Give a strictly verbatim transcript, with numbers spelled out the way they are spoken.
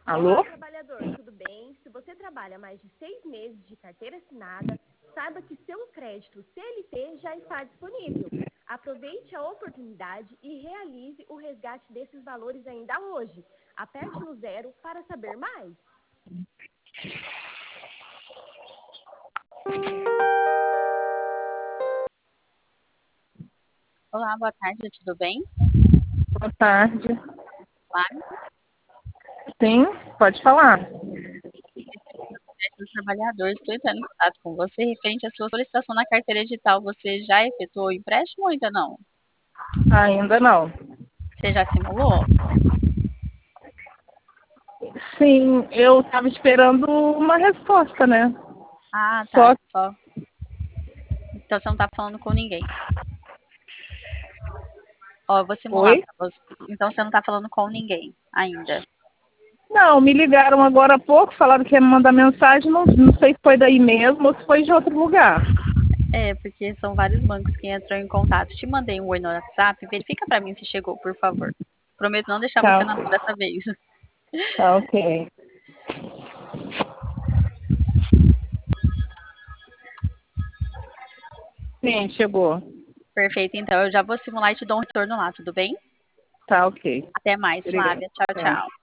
Alô? Olá, trabalhador, tudo bem? Se você trabalha mais de seis meses de carteira assinada, saiba que seu crédito C L T já está disponível. Aproveite a oportunidade e realize o resgate desses valores ainda hoje. Aperte no zero para saber mais. Olá, boa tarde, tudo bem? Boa tarde. Olá, Sim, pode falar. do trabalhador, estou entrando em contato com você referente à sua solicitação na carteira digital. Você já efetuou o empréstimo ou ainda não? Ainda não. Você já simulou? Sim, eu estava esperando uma resposta, né? Ah, tá. Só Só. Então você não está falando com ninguém. Ó, eu vou simular Oi? para você. Então você não está falando com ninguém ainda. Não, me ligaram agora há pouco, falaram que ia me mandar mensagem, não, não sei se foi daí mesmo ou se foi de outro lugar. É, porque são vários bancos que entram em contato. Te mandei um oi no WhatsApp. Verifica para mim se chegou, por favor. Prometo não deixar Tá, você na mão ok. dessa vez. Tá, ok. Sim, chegou. Perfeito, então eu já vou simular e te dou um retorno lá, tudo bem? Tá, ok. Até mais, Obrigada. Flávia. Tchau, Tá. tchau.